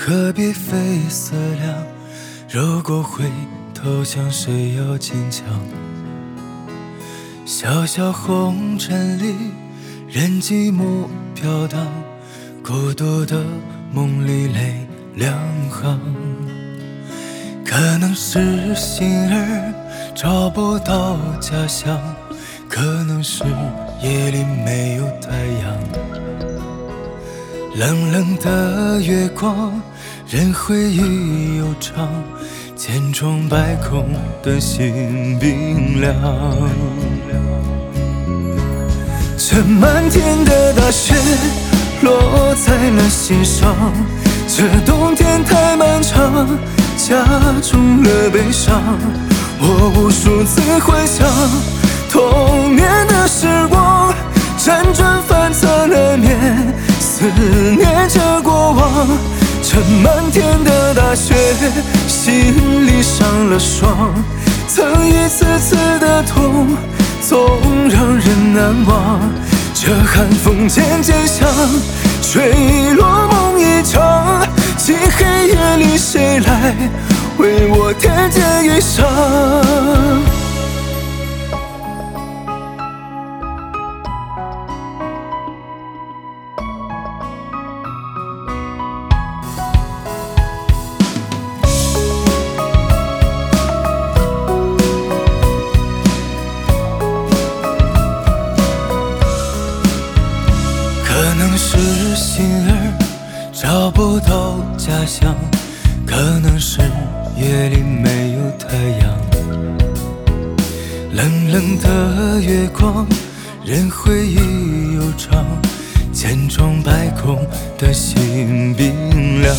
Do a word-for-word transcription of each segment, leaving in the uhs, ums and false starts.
何必费思量？如果回头想，谁要坚强？小小红尘里，任寂寞飘荡，孤独的梦里泪两行。可能是心儿找不到家乡，可能是夜里没有太阳。冷冷的月光，任回忆悠长，千疮百孔的心冰凉。这漫天的大雪落在了心上，这冬天太漫长，加重了悲伤。我无数次幻想童年的时光，辗转反侧难眠，思念着过往。这漫天的大雪，心里伤了霜，曾一次次的痛，总让人难忘。这寒风渐渐响，坠落梦一场。漆黑夜里，谁来为我添件衣裳？可能是心儿找不到家乡，可能是夜里没有太阳。冷冷的月光，任回忆悠长，千疮百孔的心冰凉。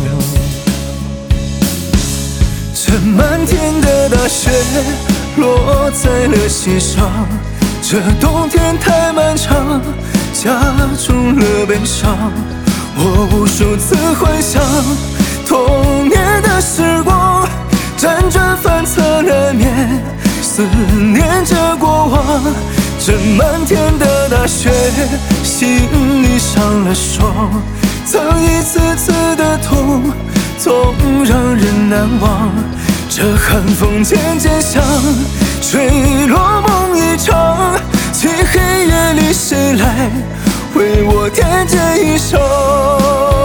这漫天的大雪落在了心上，这冬天太漫长，加重了悲伤。我无数次幻想童年的时光，辗转反侧难眠，思念着过往。这漫天的大雪，心里伤了霜，曾一次次的痛，总让人难忘。这寒风渐渐响，坠落梦一场。漆黑夜里，谁来为我添件衣裳？